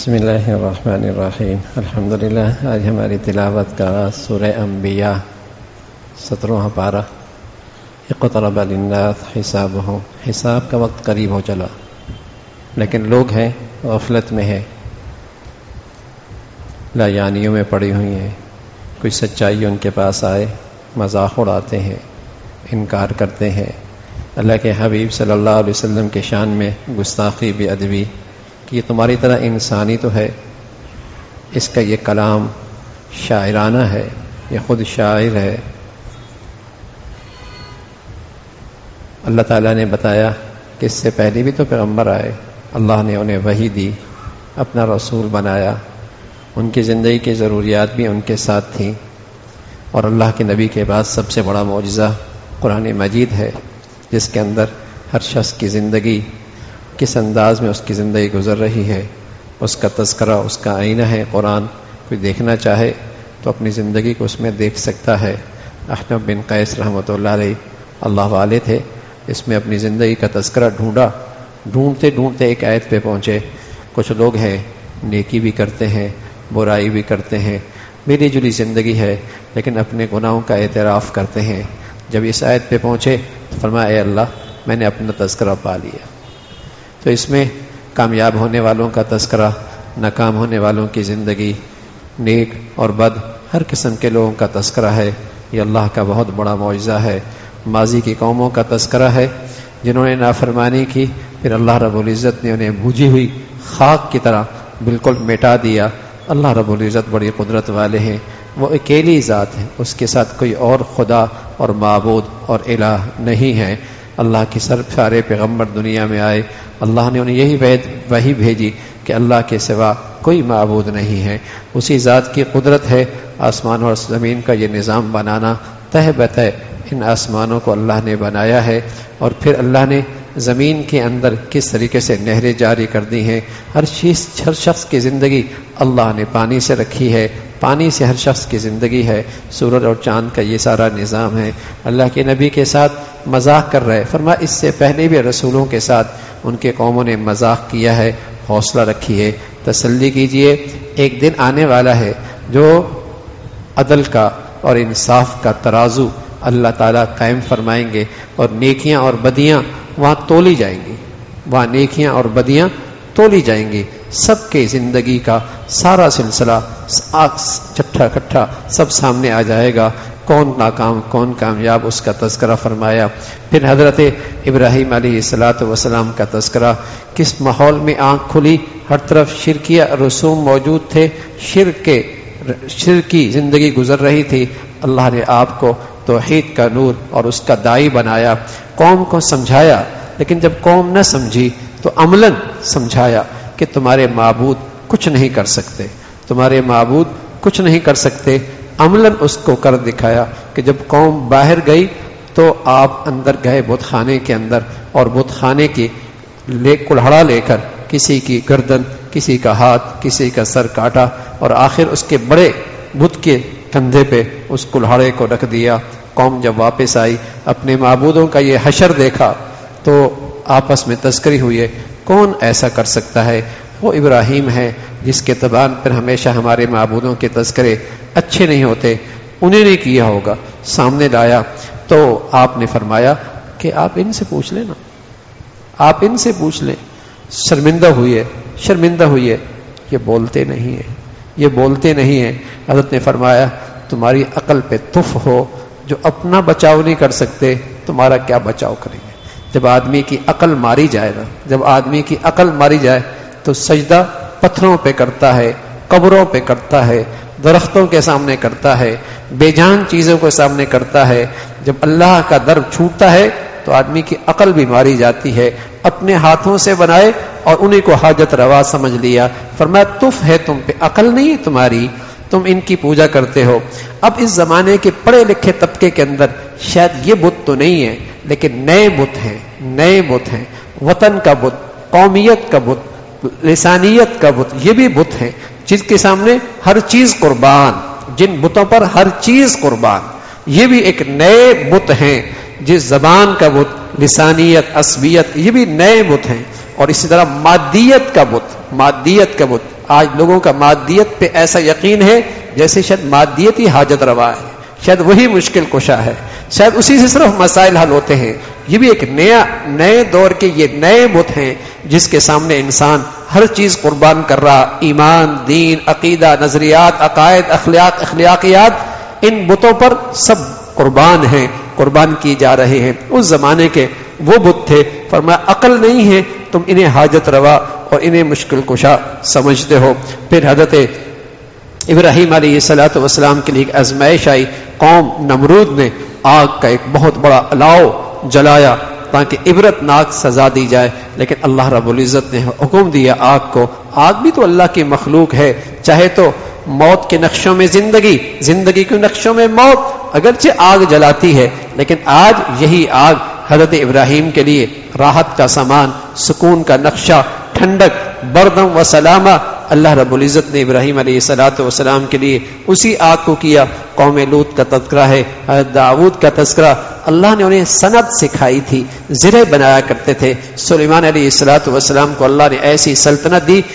بسم اللہ الرحمن الرحیم الحمدللہ. آج ہماری تلاوت کا سورہ انبیاء 17واں پارہ. اقترب للناس حسابهم. حساب کا وقت قریب ہو چلا، لیکن لوگ ہیں غفلت میں ہے، لایانیوں میں پڑی ہوئی ہیں. کوئی سچائی ان کے پاس آئے مذاق اڑاتے ہیں، انکار کرتے ہیں. اللہ کے حبیب صلی اللہ علیہ وسلم کے شان میں گستاخی بے ادبی کہ یہ تمہاری طرح انسانی تو ہے، اس کا یہ کلام شاعرانہ ہے، یہ خود شاعر ہے. اللہ تعالیٰ نے بتایا کہ اس سے پہلے بھی تو پیغمبر آئے، اللہ نے انہیں وحی دی، اپنا رسول بنایا، ان کی زندگی کی ضروریات بھی ان کے ساتھ تھیں. اور اللہ کے نبی کے بعد سب سے بڑا معجزہ قرآن مجید ہے، جس کے اندر ہر شخص کی زندگی کس انداز میں اس کی زندگی گزر رہی ہے، اس کا تذکرہ، اس کا آئینہ ہے قرآن. کوئی دیکھنا چاہے تو اپنی زندگی کو اس میں دیکھ سکتا ہے. احنف بن قیس رحمۃ اللہ علیہ اللہ والے تھے، اس میں اپنی زندگی کا تذکرہ ڈھونڈتے ڈھونڈتے ایک آیت پہ پہنچے. کچھ لوگ ہیں نیکی بھی کرتے ہیں، برائی بھی کرتے ہیں، ملی جلی زندگی ہے، لیکن اپنے گناہوں کا اعتراف کرتے ہیں. جب اس آیت پہ پہنچے تو فرمایا اے اللہ میں نے اپنا تذکرہ پا لیا. تو اس میں کامیاب ہونے والوں کا تذکرہ، ناکام ہونے والوں کی زندگی، نیک اور بد ہر قسم کے لوگوں کا تذکرہ ہے. یہ اللہ کا بہت بڑا معجزہ ہے. ماضی کی قوموں کا تذکرہ ہے جنہوں نے نافرمانی کی، پھر اللہ رب العزت نے انہیں بھوجی ہوئی خاک کی طرح بالکل مٹا دیا. اللہ رب العزت بڑی قدرت والے ہیں، وہ اکیلی ذات ہے، اس کے ساتھ کوئی اور خدا اور معبود اور الہ نہیں ہے. اللہ کی سارے پیغمبر دنیا میں آئے، اللہ نے انہیں یہی وحی بھیجی کہ اللہ کے سوا کوئی معبود نہیں ہے. اسی ذات کی قدرت ہے آسمان اور زمین کا یہ نظام بنانا. تہ بتہ ان آسمانوں کو اللہ نے بنایا ہے، اور پھر اللہ نے زمین کے اندر کس طریقے سے نہریں جاری کر دی ہیں. ہر شخص کی زندگی اللہ نے پانی سے رکھی ہے، پانی سے ہر شخص کی زندگی ہے. سورج اور چاند کا یہ سارا نظام ہے. اللہ کے نبی کے ساتھ مذاق کر رہے، فرمایا اس سے پہلے بھی رسولوں کے ساتھ ان کے قوموں نے مذاق کیا ہے. حوصلہ رکھیے، تسلی کیجئے. ایک دن آنے والا ہے جو عدل کا اور انصاف کا ترازو اللہ تعالیٰ قائم فرمائیں گے، اور نیکیاں اور بدیاں وہاں تولی جائیں گی. وہاں نیکیاں اور بدیاں تولی جائیں گی. سب کے زندگی کا سارا سلسلہ چٹھا کٹھا سب سامنے آ جائے گا. کون ناکام کون کامیاب اس کا تذکرہ فرمایا. پھر حضرت ابراہیم علیہ السلام کا تذکرہ، کس ماحول میں آنکھ کھلی، ہر طرف شرکیہ رسوم موجود تھے، شرک کی زندگی گزر رہی تھی. اللہ نے آپ کو توحید کا نور اور اس کا داعی بنایا. قوم کو سمجھایا، لیکن جب قوم نہ سمجھی تو عملاً سمجھایا کہ تمہارے معبود کچھ نہیں کر سکتے، تمہارے معبود کچھ نہیں کر سکتے. عملاً اس کو کر دکھایا کہ جب قوم باہر گئی تو آپ اندر گئے بت خانے کے اندر، اور بت خانے کی کلہڑا لے کر کسی کی گردن، کسی کا ہاتھ، کسی کا سر کاٹا، اور آخر اس کے بڑے بت کے کندھے پہ اس کلہاڑے کو رکھ دیا. قوم جب واپس آئی، اپنے معبودوں کا یہ حشر دیکھا تو آپس میں تذکری ہوئی، کون ایسا کر سکتا ہے؟ وہ ابراہیم ہے جس کے تبان پر ہمیشہ ہمارے معبودوں کے تذکرے اچھے نہیں ہوتے، انہیں نے کیا ہوگا. سامنے لایا تو آپ نے فرمایا کہ آپ ان سے پوچھ لیں نا، آپ ان سے پوچھ لیں. شرمندہ ہوئے، یہ بولتے نہیں ہیں، یہ بولتے نہیں ہیں. حضرت نے فرمایا تمہاری عقل پہ تف ہو، جو اپنا بچاؤ نہیں کر سکتے تمہارا کیا بچاؤ کریں گے. جب آدمی کی عقل ماری جائے نا، جب آدمی کی عقل ماری جائے تو سجدہ پتھروں پہ کرتا ہے، قبروں پہ کرتا ہے، درختوں کے سامنے کرتا ہے، بے جان چیزوں کے سامنے کرتا ہے. جب اللہ کا در چھوٹتا ہے تو آدمی کی عقل بھی ماری جاتی ہے. اپنے ہاتھوں سے بنائے اور انہیں کو حاجت روا سمجھ لیا. فرمایا تف ہے تم پہ، عقل نہیں ہے تمہاری، تم ان کی پوجا کرتے ہو. اب اس زمانے کے پڑھے لکھے طبقے کے اندر شاید یہ بت تو نہیں ہے، لیکن نئے بت ہیں. وطن کا بت، قومیت کا بت، لسانیت کا بت، یہ بھی بت ہیں جس کے سامنے ہر چیز قربان، جن بتوں پر ہر چیز قربان. یہ بھی ایک نئے بت ہیں. جس زبان کا بت، لسانیت، عصبیت، یہ بھی نئے بت ہیں. اور اسی طرح مادیت کا بت آج لوگوں کا مادیت پہ ایسا یقین ہے جیسے شاید مادیت ہی حاجت روا ہے، شاید وہی مشکل کشا ہے، شاید اسی سے صرف مسائل حل ہوتے ہیں. یہ بھی ایک نئے دور کے یہ نئے بت ہیں جس کے سامنے انسان ہر چیز قربان کر رہا، ایمان، دین، عقیدہ، نظریات، عقائد، اخلاقیات، ان بتوں پر سب قربان کی جا رہے ہیں. اس زمانے کے وہ بت تھے. فرمایا عقل نہیں ہے، تم انہیں حاجت روا اور انہیں مشکل کشا سمجھتے ہو. پھر حضرت ابراہیم علیہ الصلوۃ والسلام کے لیے ایک آزمائش آئی. قوم نمرود نے آگ کا ایک بہت بڑا الاؤ جلایا تاکہ عبرت ناک سزا دی جائے، لیکن اللہ رب العزت نے حکم دیا آگ کو. آگ بھی تو اللہ کی مخلوق ہے، چاہے تو موت کے نقشوں میں زندگی کے نقشوں میں موت، اگرچہ آگ جلاتی ہے، لیکن آج یہی آگ حضرت ابراہیم کے لیے راحت کا سامان، سکون کا نقشہ، ٹھنڈک، بردم و سلامہ اللہ رب العزت نے ابراہیم علیہ الصلوۃ والسلام کے لیے اسی آگ کو کیا. قوم لوط کا تذکرہ ہے، حضرت داؤد کا تذکرہ. اللہ نے انہیں صنعت سکھائی تھی، زرہ بنایا کرتے تھے. سلیمان علیہ الصلوۃ والسلام کو اللہ نے ایسی سلطنت دی،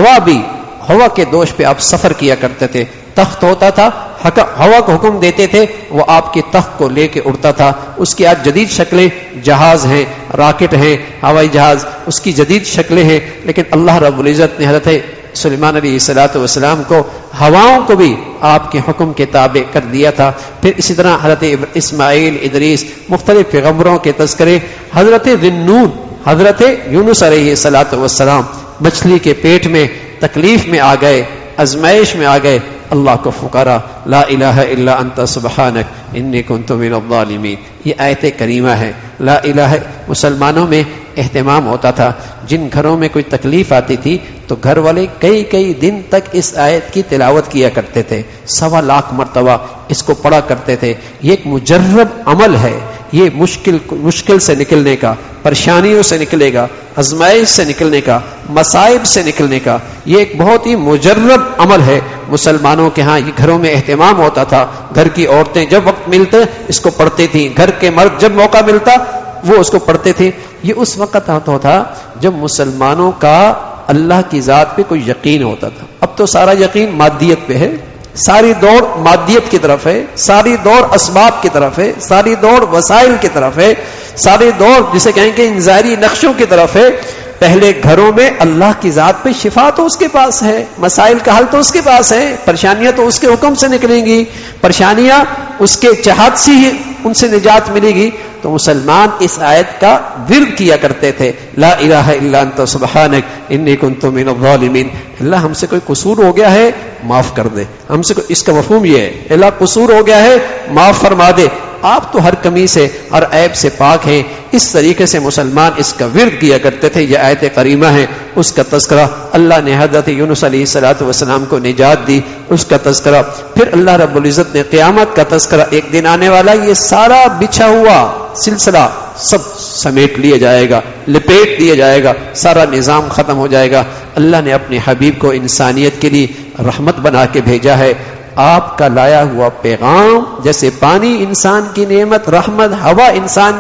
ہوا کے دوش پہ آپ سفر کیا کرتے تھے. تخت ہوتا تھا، ہوا کو حکم دیتے تھے، وہ آپ کے تخت کو لے کے اڑتا تھا. اس کی آج جدید شکلیں جہاز ہیں، راکٹ ہیں، ہوائی جہاز، اس کی جدید شکلیں ہیں. لیکن اللہ رب العزت نے حضرت سلیمان علیہ الصلوۃ والسلام کو ہواؤں کو بھی آپ کے حکم کے تابع کر دیا تھا. پھر اسی طرح حضرت اسماعیل، ادریس، مختلف پیغمبروں کے تذکرے. حضرت ذنون، حضرت یونس علیہ الصلوۃ والسلام مچھلی کے پیٹ میں تکلیف میں آ گئے، ازمائش میں آ گئے، اللہ کو پکارا، لا الہ الا انت سبحانک انی کنت من الظالمین. یہ آیت کریمہ ہے. لا الہ. مسلمانوں میں اہتمام ہوتا تھا، جن گھروں میں کوئی تکلیف آتی تھی تو گھر والے کئی دن تک اس آیت کی تلاوت کیا کرتے تھے، 1.25 لاکھ مرتبہ اس کو پڑھا کرتے تھے. یہ ایک مجرب عمل ہے، یہ مشکل سے نکلنے کا، پریشانیوں سے نکلے گا، آزمائش سے نکلنے کا، مصائب سے نکلنے کا، یہ ایک بہت ہی مجرب عمل ہے. مسلمانوں کے ہاں یہ گھروں میں اہتمام ہوتا تھا. گھر کی عورتیں جب وقت ملتے اس کو پڑھتی تھیں، گھر کے مرد جب موقع ملتا وہ اس کو پڑھتے تھے. یہ اس وقت ہوتا تھا جب مسلمانوں کا اللہ کی ذات پہ کوئی یقین ہوتا تھا. اب تو سارا یقین مادیت پہ ہے، ساری دوڑ مادیت کی طرف ہے، ساری دوڑ اسباب کی طرف ہے، ساری دوڑ وسائل کی طرف ہے، ساری دوڑ جسے کہیں کہ انظاری نقشوں کی طرف ہے. پہلے گھروں میں اللہ کی ذات پہ شفا تو اس کے پاس ہے، مسائل کا حل تو اس کے پاس ہے، پریشانیاں تو اس کے حکم سے نکلیں گی، پریشانیاں اس کے چاہت سے ہی ان سے نجات ملے گی. تو مسلمان اس آیت کا ورد کیا کرتے تھے، لا الہ الا انت سبحانک انی کنت من الظالمین. اللہ ہم سے کوئی قصور ہو گیا ہے معاف کر دے. ہم سے اس کا مفہوم یہ ہے، اللہ قصور ہو گیا ہے معاف فرما دے، آپ تو ہر کمی سے ہر عیب سے پاک ہیں. اس طریقے سے مسلمان اس کا ورد کیا کرتے تھے. یہ آیت کریمہ ہے، اس کا تذکرہ. اللہ نے حضرت یونس علیہ الصلوۃ والسلام کو نجات دی، اس کا تذکرہ. پھر اللہ رب العزت نے قیامت کا تذکرہ. ایک دن آنے والا، یہ سارا بچھا ہوا سلسلہ سب سمیٹ لیا جائے گا، لپیٹ دیا جائے گا، سارا نظام ختم ہو جائے گا. اللہ نے اپنے حبیب کو انسانیت کے لیے رحمت بنا کے بھیجا ہے. آپ کا لایا ہوا پیغام، جیسے پانی انسان کی نعمت رحمت، ہوا انسان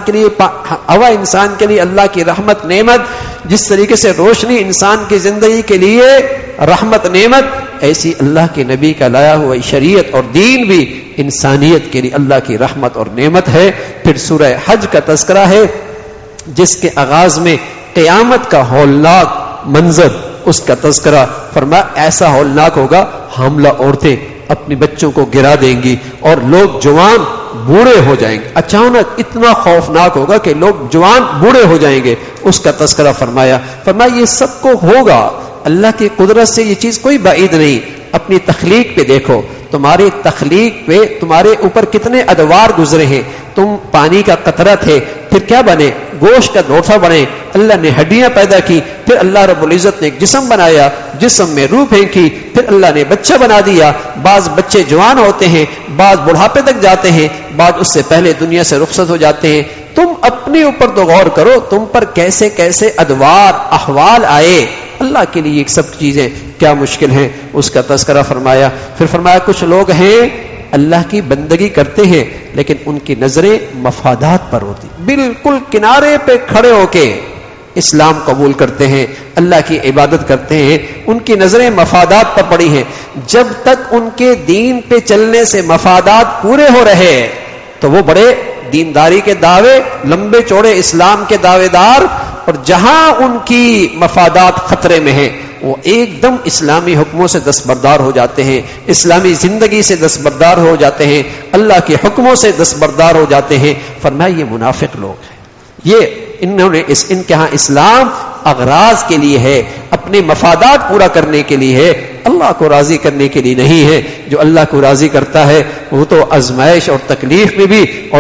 کے لیے اللہ کی رحمت نعمت، جس طریقے سے روشنی انسان کی زندگی کے لیے رحمت نعمت، ایسی اللہ کے نبی کا لایا ہوا شریعت اور دین بھی انسانیت کے لیے اللہ کی رحمت اور نعمت ہے. پھر سورہ حج کا تذکرہ ہے، جس کے آغاز میں قیامت کا ہولناک منظر، اس کا تذکرہ. فرمایا ایسا ہولناک ہوگا، حاملہ عورتیں اپنے بچوں کو گرا دیں گی اور لوگ جوان بوڑھے ہو جائیں گے. اچانک اتنا خوفناک ہوگا کہ لوگ جوان بوڑھے ہو جائیں گے، اس کا تذکرہ فرمایا. یہ سب کو ہوگا، اللہ کی قدرت سے یہ چیز کوئی بعید نہیں. اپنی تخلیق پہ دیکھو، تمہاری تخلیق پہ تمہارے اوپر کتنے ادوار گزرے ہیں. تم پانی کا قطرہ تھے، پھر کیا بنے؟ گوشت کا لوٹھا بنے. اللہ نے ہڈیاں پیدا کی، پھر اللہ رب العزت نے ایک جسم بنایا، جسم میں روح پھینکی، پھر اللہ نے بچہ بنا دیا. بعض بچے جوان ہوتے ہیں، بعض بڑھاپے تک جاتے ہیں، بعض اس سے پہلے دنیا سے رخصت ہو جاتے ہیں. تم اپنے اوپر تو غور کرو، تم پر کیسے کیسے ادوار احوال آئے. اللہ کے لیے یہ سب چیزیں کیا مشکل ہیں، اس کا تذکرہ فرمایا. پھر فرمایا کچھ لوگ ہیں اللہ کی بندگی کرتے ہیں لیکن ان کی نظریں مفادات پر ہوتی، بالکل کنارے پہ کھڑے ہو کے اسلام قبول کرتے ہیں، اللہ کی عبادت کرتے ہیں، ان کی نظریں مفادات پر پڑی ہیں. جب تک ان کے دین پہ چلنے سے مفادات پورے ہو رہے ہیں تو وہ بڑے دینداری کے دعوے، لمبے چوڑے اسلام کے دعوے دار، اور جہاں ان کی مفادات خطرے میں ہیں وہ ایک دم اسلامی حکموں سے دستبردار ہو جاتے ہیں، اسلامی زندگی سے دستبردار ہو جاتے ہیں، اللہ کے حکموں سے دستبردار ہو جاتے ہیں. فرمایا یہ منافق لوگ ہیں، یہ انہوں نے ان کے ہاں اسلام اغراض کے لیے ہے، اپنے مفادات پورا کرنے کے لیے ہے، اللہ کو راضی کرنے کے لیے نہیں ہے. جو اللہ کو راضی کرتا ہے وہ تو آزمائش اور تکلیف میں بھی اور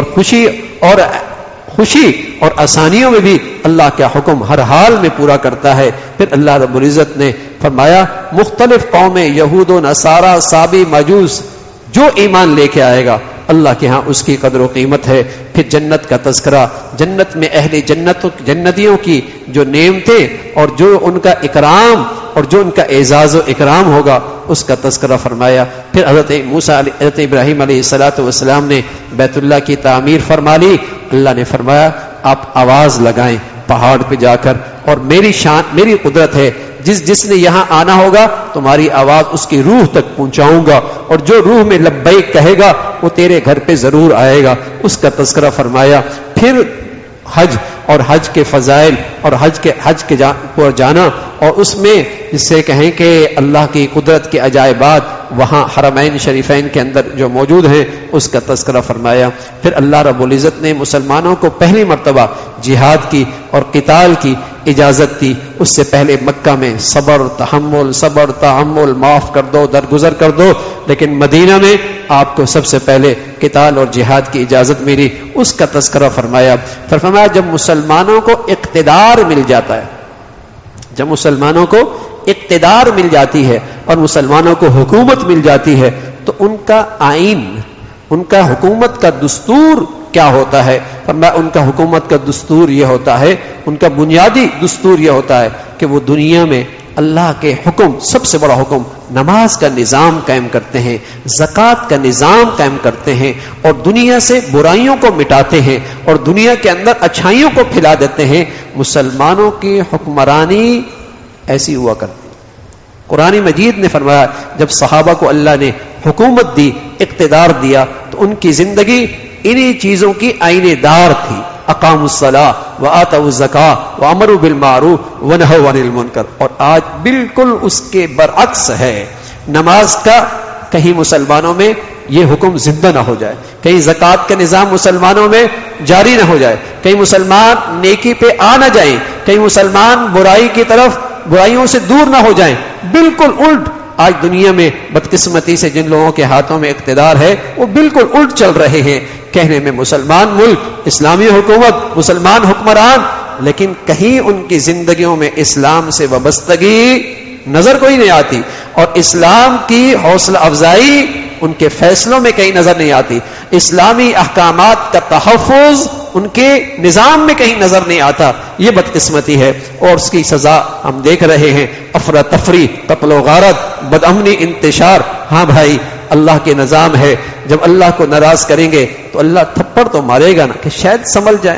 خوشی اور آسانیوں میں بھی اللہ کا حکم ہر حال میں پورا کرتا ہے. پھر اللہ رب العزت نے فرمایا مختلف قومیں، یہود و نصارہ، صابی، مجوس، جو ایمان لے کے آئے گا اللہ کے ہاں اس کی قدر و قیمت ہے. پھر جنت کا تذکرہ، جنت میں اہل جنتیوں کی جو نعمتیں اور جو ان کا اکرام اور جو ان کا اعزاز و اکرام ہوگا اس کا تذکرہ فرمایا. پھر حضرت ابراہیم علیہ السلام نے بیت اللہ کی تعمیر فرما لی. اللہ نے فرمایا آپ آواز لگائیں پہاڑ پہ جا کر، اور میری قدرت ہے، جس نے یہاں آنا ہوگا تمہاری آواز اس کی روح تک پہنچاؤں گا، اور جو روح میں لبیک کہے گا وہ تیرے گھر پہ ضرور آئے گا، اس کا تذکرہ فرمایا. پھر حج اور حج کے فضائل اور حج کے پر جانا، اور اس میں جس سے کہیں کہ اللہ کی قدرت کے عجائبات وہاں حرمین شریفین کے اندر جو موجود ہیں اس کا تذکرہ فرمایا. پھر اللہ رب العزت نے مسلمانوں کو پہلی مرتبہ جہاد کی اور قتال کی اجازت دی. اس سے پہلے مکہ میں صبر تحمل معاف کر دو، درگزر کر دو، لیکن مدینہ میں آپ کو سب سے پہلے قتال اور جہاد کی اجازت ملی، اس کا تذکرہ فرمایا. فرمایا جب مسلمانوں کو اقتدار مل جاتا ہے، جب مسلمانوں کو اقتدار مل جاتی ہے اور مسلمانوں کو حکومت مل جاتی ہے تو ان کا آئین، ان کا حکومت کا دستور کیا ہوتا ہے؟ فرمایا ان کا حکومت کا دستور یہ ہوتا ہے، ان کا بنیادی دستور یہ ہوتا ہے کہ وہ دنیا میں اللہ کے حکم، سب سے بڑا حکم نماز کا نظام قائم کرتے ہیں، زکوٰۃ کا نظام قائم کرتے ہیں، اور دنیا سے برائیوں کو مٹاتے ہیں اور دنیا کے اندر اچھائیوں کو پھیلا دیتے ہیں. مسلمانوں کی حکمرانی ایسی ہوا کرتی. قرآن مجید نے فرمایا جب صحابہ کو اللہ نے حکومت دی، اقتدار دیا، تو ان کی زندگی انہی چیزوں کی آئینے دار تھی. اقاموا الصلاۃ وآتوا الزکاۃ وامروا بالمعروف ونہوا عن المنکر. اور آج بالکل اس کے برعکس ہے. نماز کا کہیں مسلمانوں میں یہ حکم زندہ نہ ہو جائے، کہیں زکوٰۃ کا نظام مسلمانوں میں جاری نہ ہو جائے، کہیں مسلمان نیکی پہ آ نہ جائیں، کہیں مسلمان برائی کی طرف، برائیوں سے دور نہ ہو جائیں. بالکل الٹ آج دنیا میں بدقسمتی سے جن لوگوں کے ہاتھوں میں اقتدار ہے وہ بالکل الٹ چل رہے ہیں. کہنے میں مسلمان ملک، اسلامی حکومت، مسلمان حکمران، لیکن کہیں ان کی زندگیوں میں اسلام سے وابستگی نظر کوئی نہیں آتی، اور اسلام کی حوصلہ افزائی ان کے فیصلوں میں کہیں نظر نہیں آتی. اسلامی احکامات کا تحفظ ان کے نظام میں کہیں نظر نہیں آتا. یہ بدقسمتی ہے اور اس کی سزا ہم دیکھ رہے ہیں. افراتفری، قتل و غارت، بدامنی، انتشار. ہاں بھائی اللہ کے نظام ہے، جب اللہ کو ناراض کریں گے تو اللہ تھپڑ تو مارے گا نا، کہ شاید سنبھل جائیں،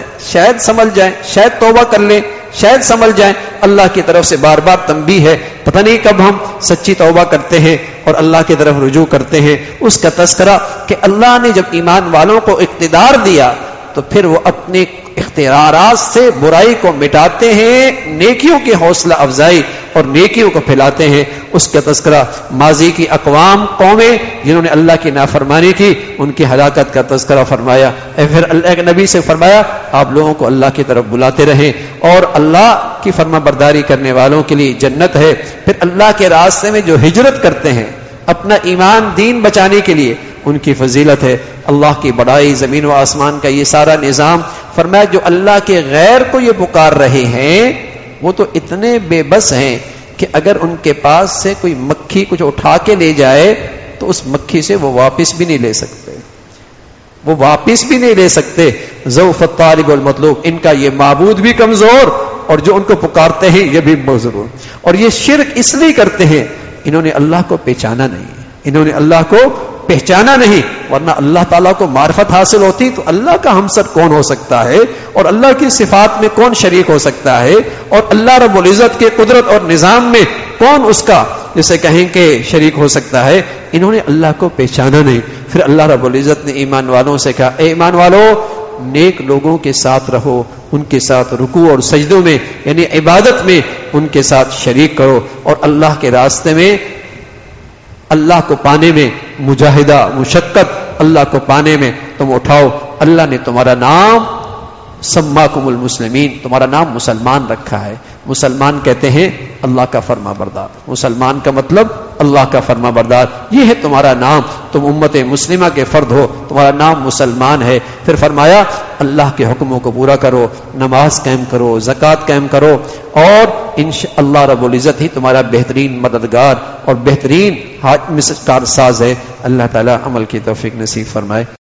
شاید توبہ کر لیں، شاید سنبھل جائیں. اللہ کی طرف سے بار بار تنبیہ ہے، پتہ نہیں کب ہم سچی توبہ کرتے ہیں اور اللہ کی طرف رجوع کرتے ہیں. اس کا تذکرہ کہ اللہ نے جب ایمان والوں کو اقتدار دیا تو پھر وہ اپنے اختیارات سے برائی کو مٹاتے ہیں، نیکیوں کی حوصلہ افزائی اور نیکیوں کو پھیلاتے ہیں. اس کا تذکرہ ماضی کی اقوام، قومیں جنہوں نے اللہ کی نافرمانی کی، ان کی ہلاکت کا تذکرہ فرمایا. پھر اللہ کے نبی سے فرمایا آپ لوگوں کو اللہ کی طرف بلاتے رہیں، اور اللہ کی فرما برداری کرنے والوں کے لیے جنت ہے. پھر اللہ کے راستے میں جو ہجرت کرتے ہیں اپنا ایمان دین بچانے کے لیے، ان کی فضیلت ہے. اللہ کی بڑائی، زمین و آسمان کا یہ سارا نظام. فرمایا جو اللہ کے غیر کو یہ پکار رہے ہیں وہ تو اتنے بے بس ہیں کہ اگر ان کے پاس سے کوئی مکھی کچھ اٹھا کے لے جائے تو اس مکھی سے وہ واپس بھی نہیں لے سکتے. ضعف الطالب والمطلوب، ان کا یہ معبود بھی کمزور اور جو ان کو پکارتے ہیں یہ بھی مضرور. اور یہ شرک اس لیے کرتے ہیں انہوں نے اللہ کو پہچانا نہیں، انہوں نے اللہ کو پہچانا نہیں، ورنہ اللہ تعالیٰ کو معرفت حاصل ہوتی تو اللہ کا ہمسر کون ہو سکتا ہے، اور اللہ کی صفات میں کون شریک ہو سکتا ہے، اور اللہ رب العزت کے قدرت اور نظام میں کون اس کا جسے کہیں کہ شریک ہو سکتا ہے۔ انہوں نے اللہ کو پہچانا نہیں۔ پھر اللہ رب العزت نے ایمان والوں سے کہا، اے ایمان والو، نیک لوگوں کے ساتھ رہو، ان کے ساتھ رکوع اور سجدوں میں یعنی عبادت میں ان کے ساتھ شریک کرو، اور اللہ کے راستے میں اللہ کو پانے میں مجاہدہ مشقت اللہ کو پانے میں تم اٹھاؤ۔ اللہ نے تمہارا نام سماکم المسلمین، تمہارا نام مسلمان رکھا ہے۔ مسلمان کہتے ہیں اللہ کا فرما بردار، مسلمان کا مطلب اللہ کا فرما بردار، یہ ہے تمہارا نام، تم امت مسلمہ کے فرد ہو، تمہارا نام مسلمان ہے۔ پھر فرمایا اللہ کے حکموں کو پورا کرو، نماز قائم کرو، زکوٰۃ قائم کرو، اور اللہ رب العزت ہی تمہارا بہترین مددگار اور بہترین کارساز ہے۔ اللہ تعالی عمل کی توفیق نصیب فرمائے۔